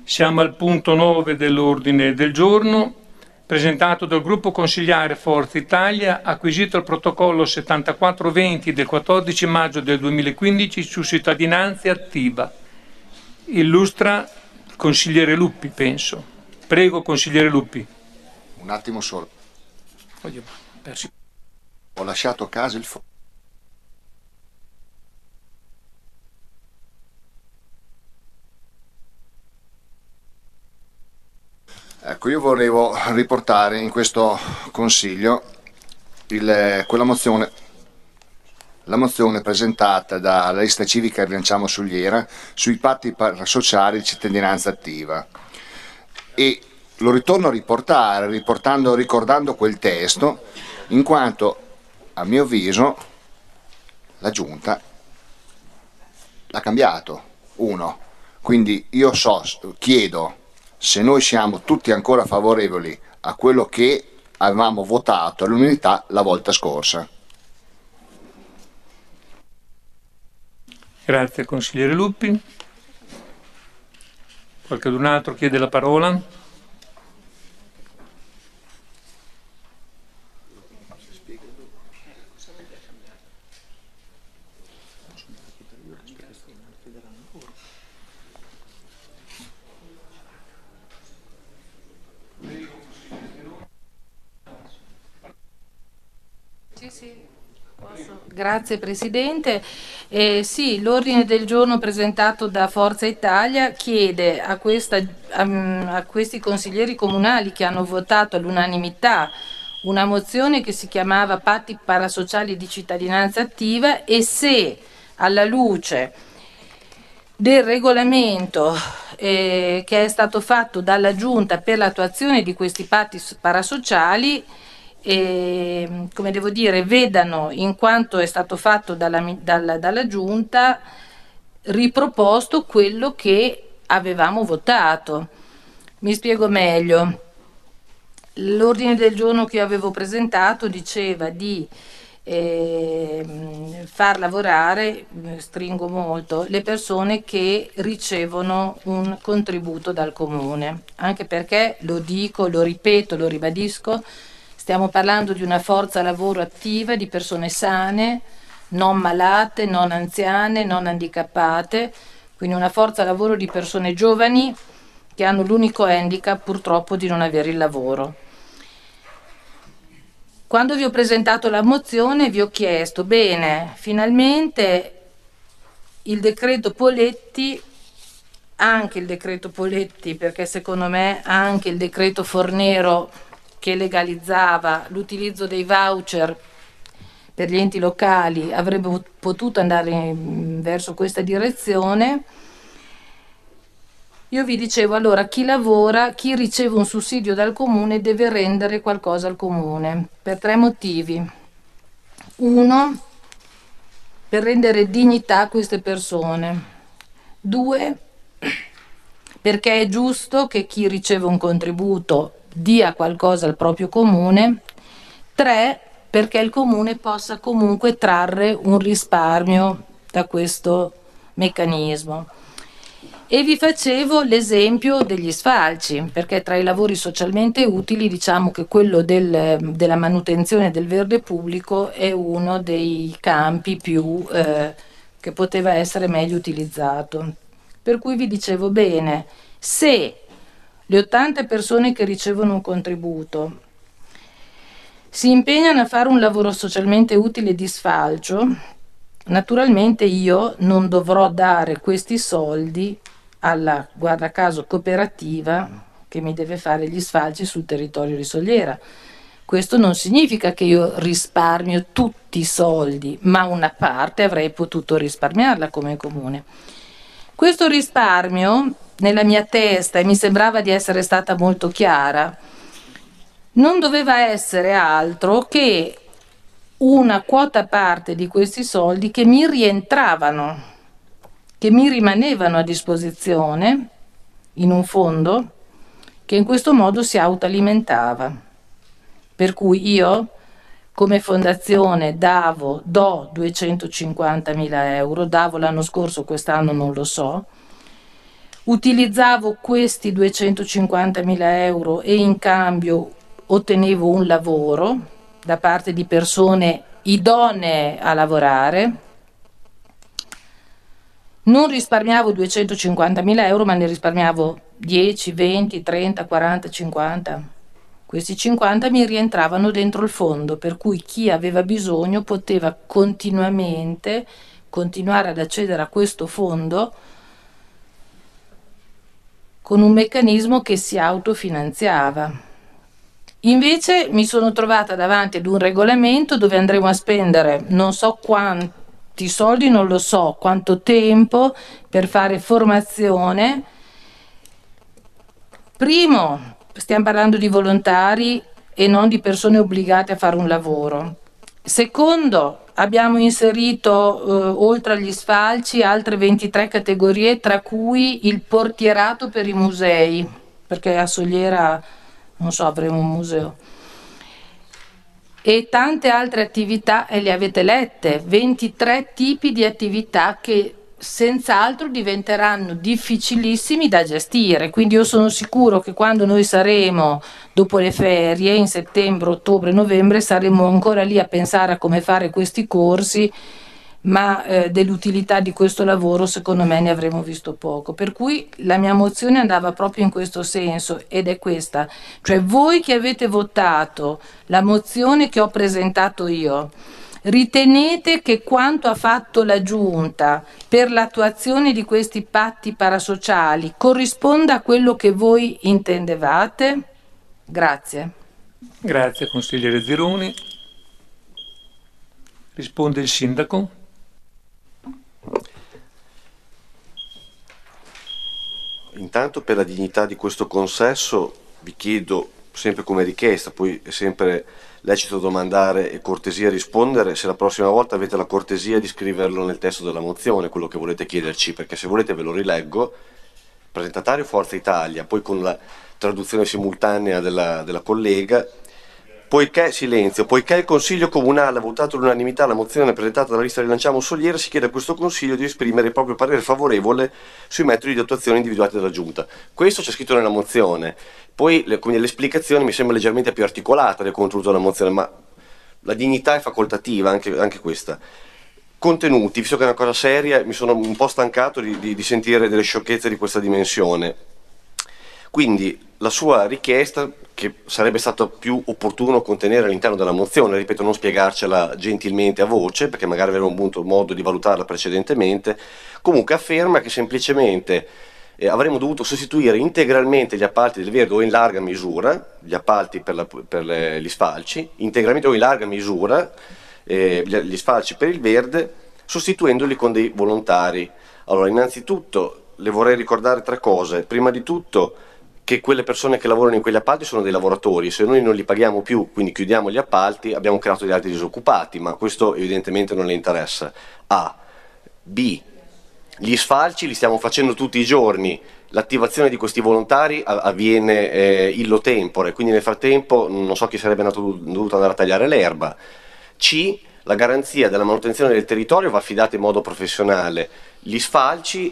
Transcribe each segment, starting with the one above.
Siamo al punto 9 dell'ordine del giorno, presentato dal gruppo consigliare Forza Italia, acquisito il protocollo 7420 del 14 maggio del 2015 su cittadinanza attiva. Illustra il consigliere Luppi, penso. Prego, consigliere Luppi. Un attimo solo. Ho lasciato a casa il Ecco, io volevo riportare in questo consiglio la mozione presentata dalla lista civica Rilanciamo Sugliera sui patti parasociali di cittadinanza attiva, e lo ritorno a riportare ricordando quel testo, in quanto a mio avviso la Giunta l'ha cambiato. Quindi io chiedo se noi siamo tutti ancora favorevoli a quello che avevamo votato all'unanimità la volta scorsa. Grazie consigliere Luppi. Qualcun altro chiede la parola? Sì, posso. Grazie Presidente. Sì, l'ordine del giorno presentato da Forza Italia chiede a questi consiglieri comunali che hanno votato all'unanimità una mozione che si chiamava Patti parasociali di cittadinanza attiva, e se alla luce del regolamento che è stato fatto dalla Giunta per l'attuazione di questi patti parasociali, come devo dire, vedano, in quanto è stato fatto dalla Giunta, riproposto quello che avevamo votato. Mi spiego meglio. L'ordine del giorno che io avevo presentato diceva di far lavorare, stringo molto, le persone che ricevono un contributo dal comune, anche perché, lo dico, lo ripeto, lo ribadisco, stiamo parlando di una forza lavoro attiva, di persone sane, non malate, non anziane, non handicappate, quindi una forza lavoro di persone giovani che hanno l'unico handicap purtroppo di non avere il lavoro. Quando vi ho presentato la mozione vi ho chiesto, bene, finalmente il decreto Poletti, anche il decreto Poletti, perché secondo me anche il decreto Fornero che legalizzava l'utilizzo dei voucher per gli enti locali avrebbe potuto andare verso questa direzione. Io vi dicevo, allora, chi lavora, chi riceve un sussidio dal comune deve rendere qualcosa al comune, per 3 motivi. 1, per rendere dignità a queste persone. 2, perché è giusto che chi riceve un contributo dia qualcosa al proprio comune. 3, perché il comune possa comunque trarre un risparmio da questo meccanismo. E vi facevo l'esempio degli sfalci, perché tra i lavori socialmente utili diciamo che quello della manutenzione del verde pubblico è uno dei campi più che poteva essere meglio utilizzato. Per cui vi dicevo, bene, se le 80 persone che ricevono un contributo si impegnano a fare un lavoro socialmente utile di sfalcio, naturalmente io non dovrò dare questi soldi alla, guarda caso, cooperativa che mi deve fare gli sfalci sul territorio di Sogliera. Questo non significa che io risparmio tutti i soldi, ma una parte avrei potuto risparmiarla come comune. Questo risparmio, nella mia testa, e mi sembrava di essere stata molto chiara, non doveva essere altro che una quota parte di questi soldi che mi rientravano, che mi rimanevano a disposizione in un fondo che in questo modo si autoalimentava. Per cui io, come fondazione, do 250.000 euro, davo l'anno scorso, quest'anno non lo so, utilizzavo questi 250.000 euro e in cambio ottenevo un lavoro da parte di persone idonee a lavorare. Non risparmiavo 250.000 euro, ma ne risparmiavo 10, 20, 30, 40, 50. Questi 50 mi rientravano dentro il fondo, per cui chi aveva bisogno poteva continuare ad accedere a questo fondo con un meccanismo che si autofinanziava. Invece mi sono trovata davanti ad un regolamento dove andremo a spendere non so quanti soldi, non lo so, quanto tempo per fare formazione. Primo, stiamo parlando di volontari e non di persone obbligate a fare un lavoro. Secondo, abbiamo inserito oltre agli sfalci altre 23 categorie, tra cui il portierato per i musei, perché a Soliera, non so, avremo un museo. E tante altre attività, e le avete lette, 23 tipi di attività che senz'altro diventeranno difficilissimi da gestire. Quindi io sono sicuro che quando noi saremo dopo le ferie, in settembre, ottobre, novembre, saremo ancora lì a pensare a come fare questi corsi, ma dell'utilità di questo lavoro secondo me ne avremo visto poco. Per cui la mia mozione andava proprio in questo senso, ed è questa: cioè voi che avete votato la mozione che ho presentato io, ritenete che quanto ha fatto la Giunta per l'attuazione di questi patti parasociali corrisponda a quello che voi intendevate? Grazie. Grazie consigliere Zironi. Risponde il sindaco. Intanto, per la dignità di questo consesso vi chiedo, sempre come richiesta, poi è sempre lecito domandare e cortesia rispondere, se la prossima volta avete la cortesia di scriverlo nel testo della mozione, quello che volete chiederci, perché se volete ve lo rileggo. Presentatario Forza Italia, poi con la traduzione simultanea della collega. Poiché il Consiglio Comunale ha votato all'unanimità la mozione presentata dalla lista Rilanciamo Soliera, si chiede a questo Consiglio di esprimere il proprio parere favorevole sui metodi di attuazione individuati dalla Giunta. Questo c'è scritto nella mozione. Poi le esplicazioni mi sembra leggermente più articolata del contenuto della mozione, ma la dignità è facoltativa, anche questa. Contenuti, visto che è una cosa seria, mi sono un po' stancato di sentire delle sciocchezze di questa dimensione. Quindi la sua richiesta, che sarebbe stato più opportuno contenere all'interno della mozione, ripeto, non spiegarcela gentilmente a voce, perché magari avremmo avuto modo di valutarla precedentemente, comunque afferma che semplicemente avremmo dovuto sostituire integralmente gli appalti del verde o in larga misura, gli appalti per gli sfalci, integralmente o in larga misura gli sfalci per il verde, sostituendoli con dei volontari. Allora, innanzitutto le vorrei ricordare tre cose. Prima di tutto che quelle persone che lavorano in quegli appalti sono dei lavoratori, se noi non li paghiamo più, quindi chiudiamo gli appalti, abbiamo creato degli altri disoccupati, ma questo evidentemente non le interessa. A. B. Gli sfalci li stiamo facendo tutti i giorni, l'attivazione di questi volontari avviene illo tempore, quindi nel frattempo non so chi sarebbe dovuto andare a tagliare l'erba. C. La garanzia della manutenzione del territorio va affidata in modo professionale. Gli sfalci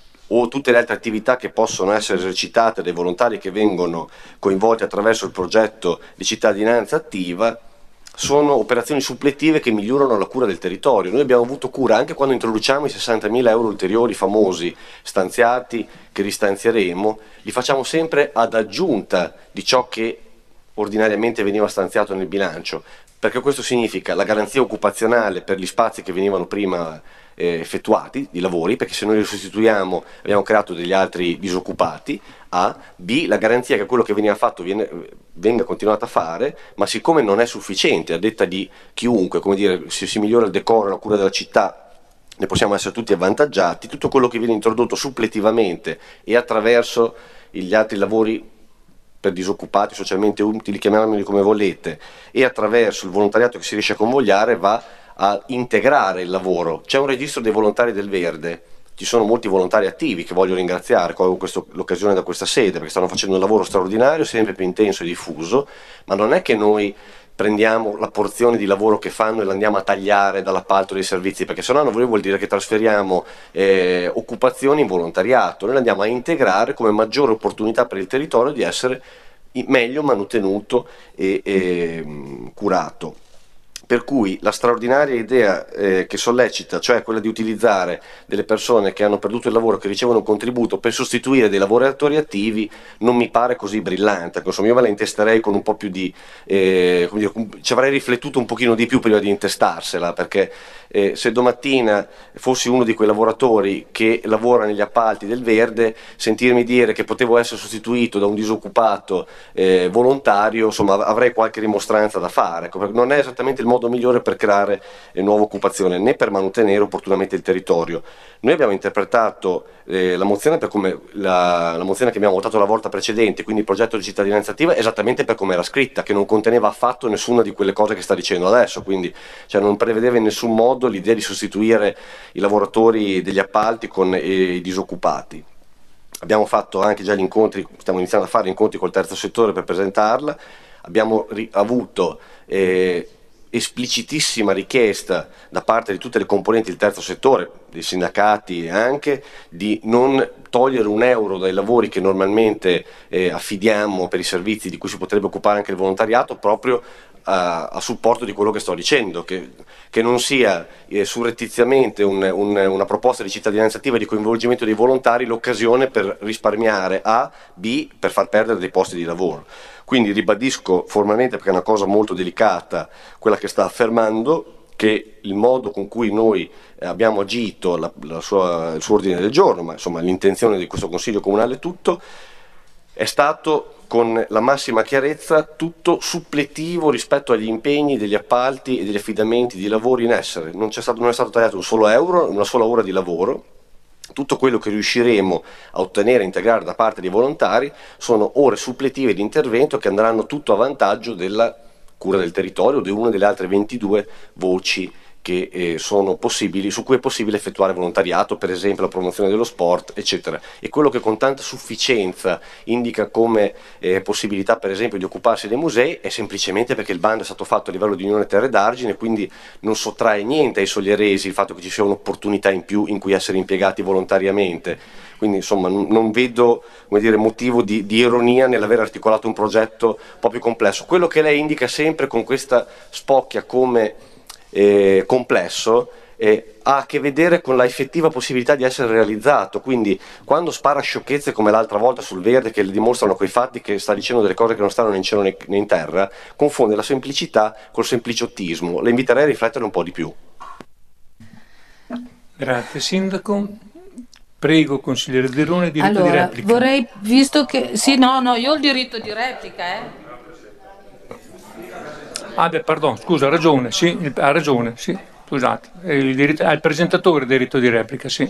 o tutte le altre attività che possono essere esercitate dai volontari che vengono coinvolti attraverso il progetto di cittadinanza attiva sono operazioni suppletive che migliorano la cura del territorio. Noi abbiamo avuto cura anche quando introduciamo i 60.000 euro ulteriori famosi stanziati, che ristanzieremo, li facciamo sempre ad aggiunta di ciò che ordinariamente veniva stanziato nel bilancio, perché questo significa la garanzia occupazionale per gli spazi che venivano prima effettuati di lavori, perché se noi li sostituiamo abbiamo creato degli altri disoccupati. A. B. La garanzia che quello che veniva fatto venga continuato a fare, ma siccome non è sufficiente, a detta di chiunque, come dire, se si migliora il decoro e la cura della città ne possiamo essere tutti avvantaggiati, tutto quello che viene introdotto suppletivamente e attraverso gli altri lavori per disoccupati, socialmente utili, chiamiamoli come volete, e attraverso il volontariato che si riesce a convogliare va a integrare il lavoro. C'è un registro dei volontari del Verde, ci sono molti volontari attivi che voglio ringraziare, colgo l'occasione da questa sede, perché stanno facendo un lavoro straordinario, sempre più intenso e diffuso, ma non è che noi prendiamo la porzione di lavoro che fanno e la andiamo a tagliare dall'appalto dei servizi, perché se no vuol dire che trasferiamo occupazioni in volontariato, noi le andiamo a integrare come maggiore opportunità per il territorio di essere meglio manutenuto e curato. Per cui la straordinaria idea che sollecita, cioè quella di utilizzare delle persone che hanno perduto il lavoro, che ricevono un contributo per sostituire dei lavoratori attivi, non mi pare così brillante. Insomma, io me la intesterei con un po' più di... ci avrei riflettuto un pochino di più prima di intestarsela, perché se domattina fossi uno di quei lavoratori che lavora negli appalti del verde, sentirmi dire che potevo essere sostituito da un disoccupato volontario, insomma, avrei qualche rimostranza da fare, perché non è esattamente il modo migliore per creare nuova occupazione, né per mantenere opportunamente il territorio. Noi abbiamo interpretato la mozione per come la mozione che abbiamo votato la volta precedente, quindi il progetto di cittadinanza attiva, esattamente per come era scritta, che non conteneva affatto nessuna di quelle cose che sta dicendo adesso, quindi non prevedeva in nessun modo l'idea di sostituire i lavoratori degli appalti con i disoccupati. Abbiamo fatto anche già gli incontri, stiamo iniziando a fare incontri col terzo settore per presentarla, abbiamo avuto esplicitissima richiesta da parte di tutte le componenti del terzo settore, dei sindacati anche, di non togliere un euro dai lavori che normalmente affidiamo per i servizi di cui si potrebbe occupare anche il volontariato, proprio a supporto di quello che sto dicendo, che non sia surrettiziamente una proposta di cittadinanza attiva e di coinvolgimento dei volontari l'occasione per risparmiare A, B, per far perdere dei posti di lavoro. Quindi ribadisco formalmente, perché è una cosa molto delicata quella che sta affermando, che il modo con cui noi abbiamo agito, il suo ordine del giorno, ma insomma l'intenzione di questo Consiglio Comunale tutto, è stato con la massima chiarezza tutto suppletivo rispetto agli impegni degli appalti e degli affidamenti di lavori in essere. Non è stato tagliato un solo euro, una sola ora di lavoro. Tutto quello che riusciremo a ottenere e integrare da parte dei volontari sono ore suppletive di intervento che andranno tutto a vantaggio della cura del territorio, di una delle altre 22 voci che sono possibili, su cui è possibile effettuare volontariato, per esempio la promozione dello sport, eccetera. E quello che con tanta sufficienza indica come possibilità, per esempio, di occuparsi dei musei è semplicemente perché il bando è stato fatto a livello di Unione Terre d'Argine, quindi non sottrae niente ai soglieresi il fatto che ci sia un'opportunità in più in cui essere impiegati volontariamente. Quindi insomma non vedo, come dire, motivo di ironia nell'aver articolato un progetto un po' più complesso. Quello che lei indica sempre con questa spocchia come complesso ha a che vedere con la effettiva possibilità di essere realizzato. Quindi quando spara sciocchezze come l'altra volta sul verde, che le dimostrano quei fatti che sta dicendo delle cose che non stanno né in cielo né in terra, confonde la semplicità col sempliciottismo. Le inviterei a riflettere un po' di più. Grazie Sindaco. Prego, consigliere Derone, diritto di replica. Vorrei, visto che... Sì, no, io ho il diritto di replica, Pardon, scusa, ha ragione, sì, scusate. Al presentatore diritto di replica, sì.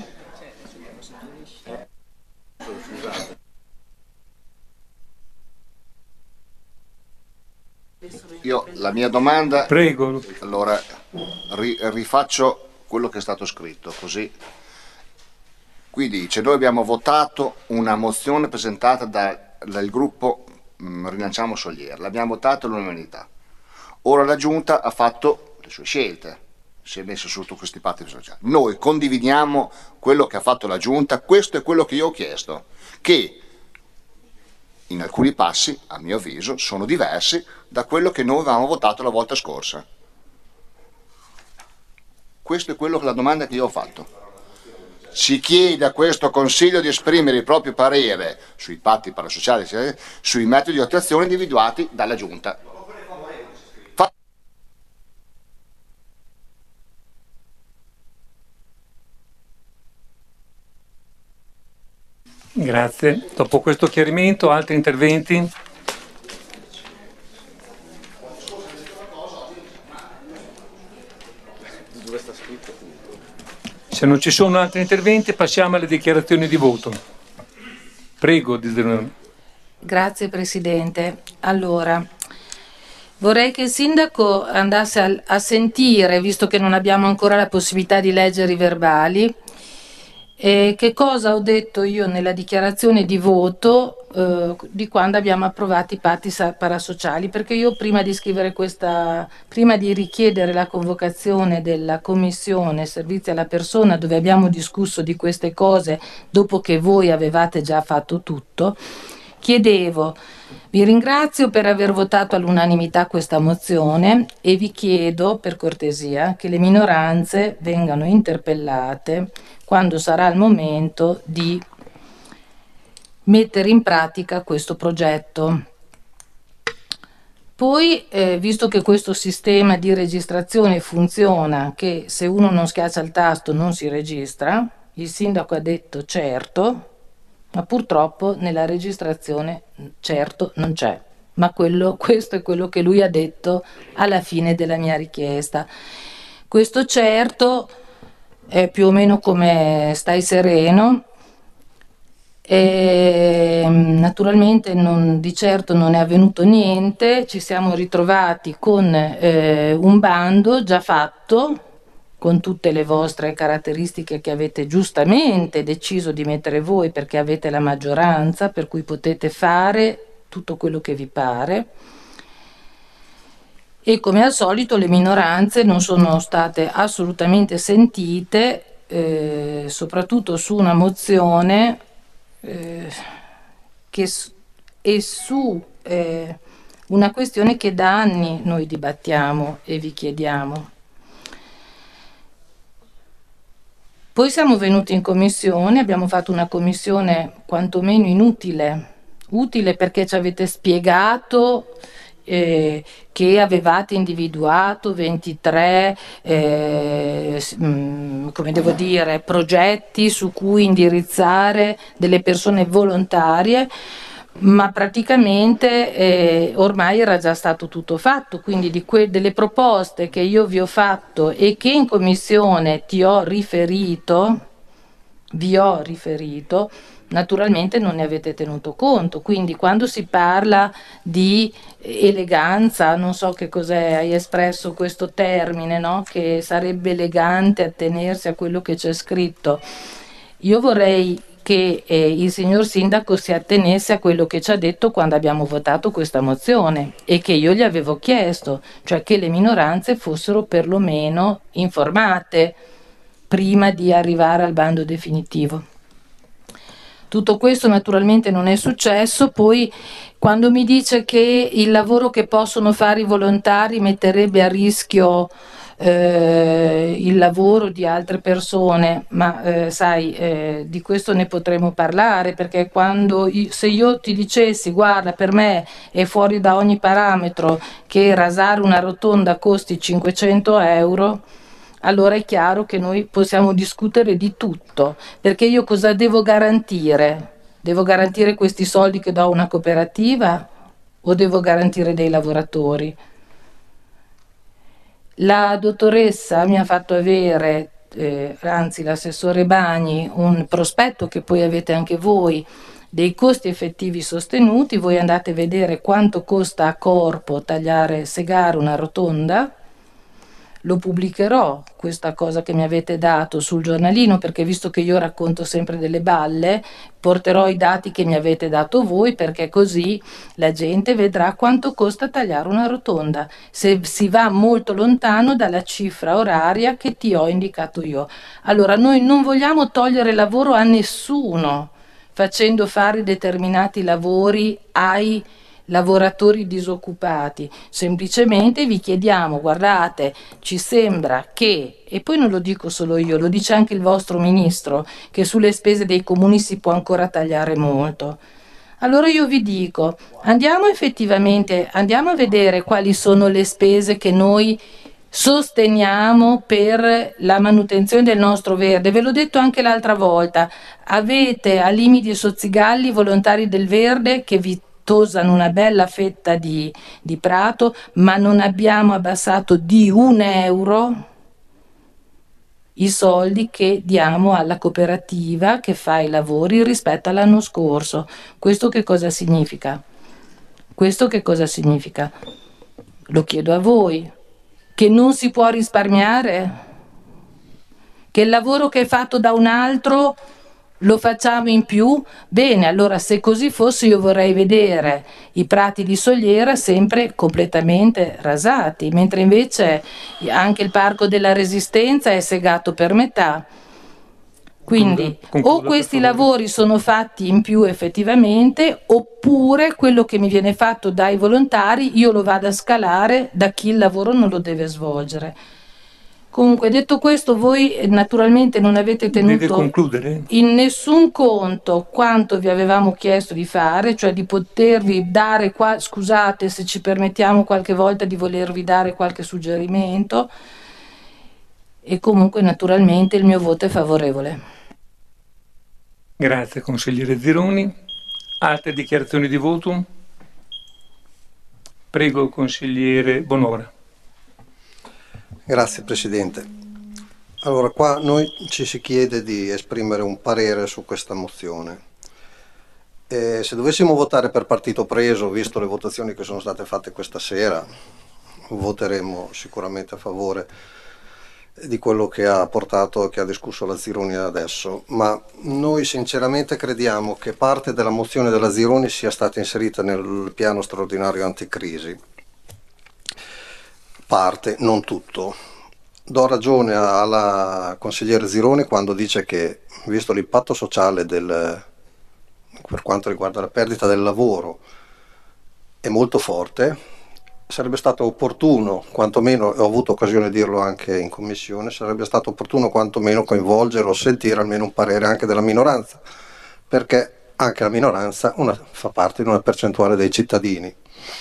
Io la mia domanda... Prego. Allora, rifaccio quello che è stato scritto, così... Qui dice, noi abbiamo votato una mozione presentata dal gruppo Rilanciamo Solier, l'abbiamo votata all'unanimità. Ora la Giunta ha fatto le sue scelte, si è messo sotto questi patti sociali. Noi condividiamo quello che ha fatto la Giunta, questo è quello che io ho chiesto, che in alcuni passi, a mio avviso, sono diversi da quello che noi avevamo votato la volta scorsa. Questo è la domanda che io ho fatto. Si chiede a questo Consiglio di esprimere il proprio parere sui patti parasociali, sui metodi di attuazione individuati dalla Giunta. Grazie. Dopo questo chiarimento, altri interventi? Se non ci sono altri interventi, passiamo alle dichiarazioni di voto. Prego, Grazie Presidente. Allora, vorrei che il Sindaco andasse a sentire, visto che non abbiamo ancora la possibilità di leggere i verbali, che cosa ho detto io nella dichiarazione di voto di quando abbiamo approvato i patti parasociali, perché io prima di scrivere prima di richiedere la convocazione della commissione servizi alla persona, dove abbiamo discusso di queste cose dopo che voi avevate già fatto tutto, chiedevo: vi ringrazio per aver votato all'unanimità questa mozione e vi chiedo per cortesia che le minoranze vengano interpellate quando sarà il momento di mettere in pratica questo progetto. Poi, visto che questo sistema di registrazione funziona, che se uno non schiaccia il tasto non si registra, il sindaco ha detto certo, ma purtroppo nella registrazione certo non c'è. Ma questo è quello che lui ha detto alla fine della mia richiesta. Questo certo è più o meno come stai sereno. E naturalmente di certo non è avvenuto niente, ci siamo ritrovati con un bando già fatto con tutte le vostre caratteristiche che avete giustamente deciso di mettere voi perché avete la maggioranza, per cui potete fare tutto quello che vi pare. E come al solito le minoranze non sono state assolutamente sentite, soprattutto su una mozione che è su una questione che da anni noi dibattiamo e vi chiediamo. Poi siamo venuti in commissione, abbiamo fatto una commissione quantomeno utile perché ci avete spiegato che avevate individuato 23 come devo dire, progetti su cui indirizzare delle persone volontarie, ma praticamente ormai era già stato tutto fatto, quindi delle proposte che io vi ho fatto e che in commissione vi ho riferito, naturalmente non ne avete tenuto conto. Quindi quando si parla di eleganza, non so che cos'è, hai espresso questo termine, no? Che sarebbe elegante attenersi a quello che c'è scritto. Io vorrei che il signor sindaco si attenesse a quello che ci ha detto quando abbiamo votato questa mozione e che io gli avevo chiesto, cioè che le minoranze fossero perlomeno informate prima di arrivare al bando definitivo. Tutto questo naturalmente non è successo. Poi quando mi dice che il lavoro che possono fare i volontari metterebbe a rischio il lavoro di altre persone, ma sai, di questo ne potremo parlare, perché se io ti dicessi guarda, per me è fuori da ogni parametro che rasare una rotonda costi 500 euro, allora è chiaro che noi possiamo discutere di tutto, perché io cosa devo garantire? Devo garantire questi soldi che do a una cooperativa o devo garantire dei lavoratori? La dottoressa mi ha fatto avere, anzi l'assessore Bagni, un prospetto che poi avete anche voi, dei costi effettivi sostenuti. Voi andate a vedere quanto costa a corpo segare una rotonda. Lo pubblicherò, questa cosa che mi avete dato, sul giornalino, perché visto che io racconto sempre delle balle, porterò i dati che mi avete dato voi, perché così la gente vedrà quanto costa tagliare una rotonda, se si va molto lontano dalla cifra oraria che ti ho indicato io. Allora, noi non vogliamo togliere lavoro a nessuno facendo fare determinati lavori ai lavoratori disoccupati, semplicemente vi chiediamo, guardate, ci sembra che, e poi non lo dico solo io, lo dice anche il vostro ministro, che sulle spese dei comuni si può ancora tagliare molto. Allora io vi dico, andiamo a vedere quali sono le spese che noi sosteniamo per la manutenzione del nostro verde. Ve l'ho detto anche l'altra volta, avete a Limiti e Sozzigalli volontari del verde che vi tosano una bella fetta di prato, ma non abbiamo abbassato di €1 i soldi che diamo alla cooperativa che fa i lavori rispetto all'anno scorso. Questo che cosa significa? Lo chiedo a voi. Che non si può risparmiare? Che il lavoro che è fatto da un altro Lo facciamo in più? Bene, allora se così fosse io vorrei vedere i prati di Soliera sempre completamente rasati, mentre invece anche il Parco della Resistenza è segato per metà. Quindi Concluda, o questi lavori sono fatti in più effettivamente, oppure quello che mi viene fatto dai volontari io lo vado a scalare da chi il lavoro non lo deve svolgere. Comunque, detto questo, voi naturalmente non avete Deve tenuto concludere? in nessun conto quanto vi avevamo chiesto di fare, cioè di potervi dare qua, scusate se ci permettiamo qualche volta di volervi dare qualche suggerimento, e comunque naturalmente il mio voto è favorevole. Grazie consigliere Zironi. Altre dichiarazioni di voto? Prego consigliere Bonora. Grazie Presidente. Allora, qua noi ci si chiede di esprimere un parere su questa mozione. Se dovessimo votare per partito preso, visto le votazioni che sono state fatte questa sera, voteremo sicuramente a favore di quello che ha portato, che ha discusso la Zironi adesso, ma noi sinceramente crediamo che parte della mozione della Zironi sia stata inserita nel piano straordinario anticrisi. Parte, non tutto. Do ragione alla consigliere Zironi quando dice che, visto l'impatto sociale per quanto riguarda la perdita del lavoro, è molto forte, sarebbe stato opportuno, quantomeno, ho avuto occasione di dirlo anche in commissione, sarebbe stato opportuno quantomeno coinvolgere o sentire almeno un parere anche della minoranza, perché anche la minoranza fa parte di una percentuale dei cittadini.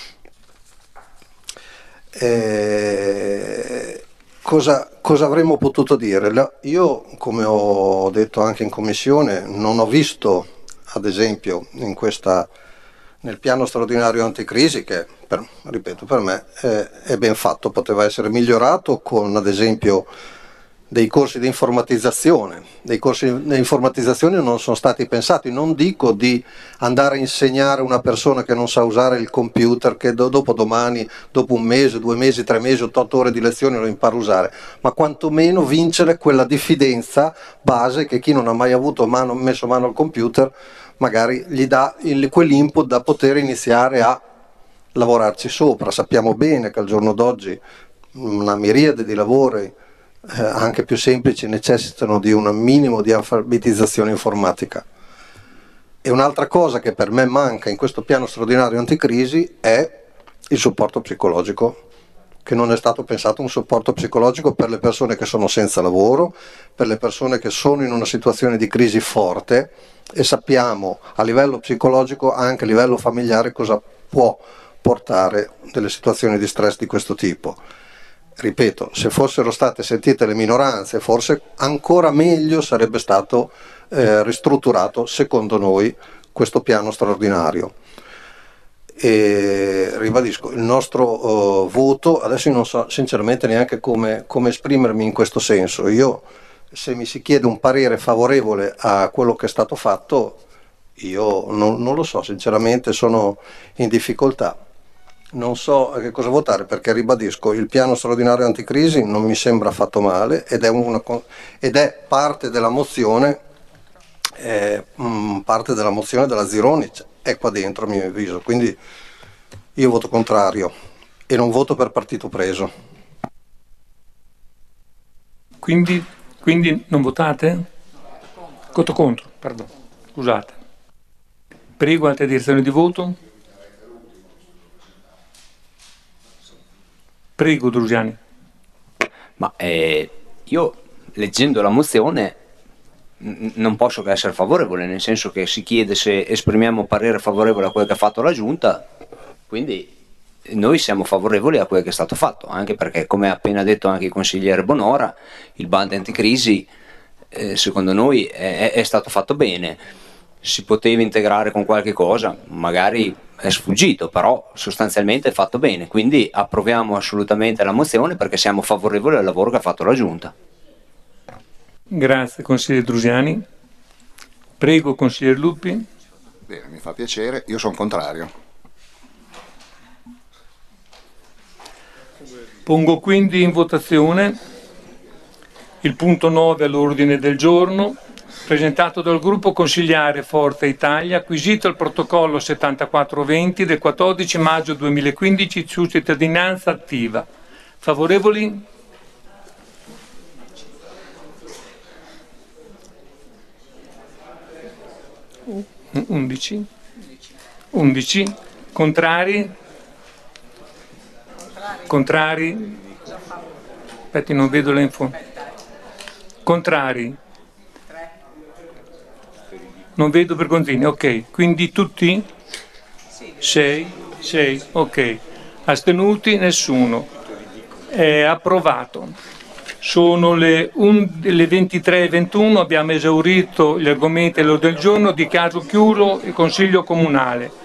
Cosa avremmo potuto dire? Io, come ho detto anche in commissione, non ho visto, ad esempio, nel piano straordinario anticrisi, che ripeto, per me è ben fatto, poteva essere migliorato con, ad esempio, dei corsi di informatizzazione. Dei corsi di informatizzazione non sono stati pensati, non dico di andare a insegnare a una persona che non sa usare il computer, che dopo domani, dopo un mese, 2 mesi, 3 mesi, 8 ore di lezione lo impara a usare, ma quantomeno vincere quella diffidenza base che chi non ha mai avuto messo mano al computer magari gli dà quell'input da poter iniziare a lavorarci sopra. Sappiamo bene che al giorno d'oggi una miriade di lavori anche più semplici necessitano di un minimo di alfabetizzazione informatica. E un'altra cosa che per me manca in questo piano straordinario anticrisi è il supporto psicologico, che non è stato pensato un supporto psicologico per le persone che sono senza lavoro, per le persone che sono in una situazione di crisi forte, e sappiamo a livello psicologico, anche a livello familiare, cosa può portare delle situazioni di stress di questo tipo. Ripeto, se fossero state sentite le minoranze, forse ancora meglio sarebbe stato ristrutturato, secondo noi, questo piano straordinario. E ribadisco, il nostro voto, adesso io non so sinceramente neanche come esprimermi in questo senso. Io, se mi si chiede un parere favorevole a quello che è stato fatto, io non lo so, sinceramente sono in difficoltà. Non so che cosa votare, perché ribadisco, il piano straordinario anticrisi non mi sembra affatto male ed è parte della mozione, della Zironi, è qua dentro a mio avviso, quindi io voto contrario e non voto per partito preso. Quindi non votate? Voto contro, pardon, scusate. Prego, altre direzioni di voto? Prego, Drusiani. Ma io, leggendo la mozione, non posso che essere favorevole, nel senso che si chiede se esprimiamo parere favorevole a quello che ha fatto la Giunta, quindi noi siamo favorevoli a quello che è stato fatto, anche perché, come ha appena detto anche il consigliere Bonora, il bando anticrisi secondo noi è stato fatto bene. Si poteva integrare con qualche cosa, magari è sfuggito, però sostanzialmente è fatto bene, quindi approviamo assolutamente la mozione perché siamo favorevoli al lavoro che ha fatto la Giunta. Grazie consigliere Drusiani. Prego consigliere Lupi. Bene, mi fa piacere, io sono contrario. Pongo quindi in votazione il punto 9 all'ordine del giorno, presentato dal gruppo consigliare Forza Italia, acquisito il protocollo 7420 del 14 maggio 2015 su cittadinanza attiva. Favorevoli? Undici. Contrari? Contrari? Aspetti, non vedo le info. Contrari? Non vedo per continui, ok. Quindi tutti? 6, ok. Astenuti? Nessuno. È approvato. Sono le 23:21, abbiamo esaurito gli argomenti all'ordine del giorno, dichiaro chiuso il Consiglio Comunale.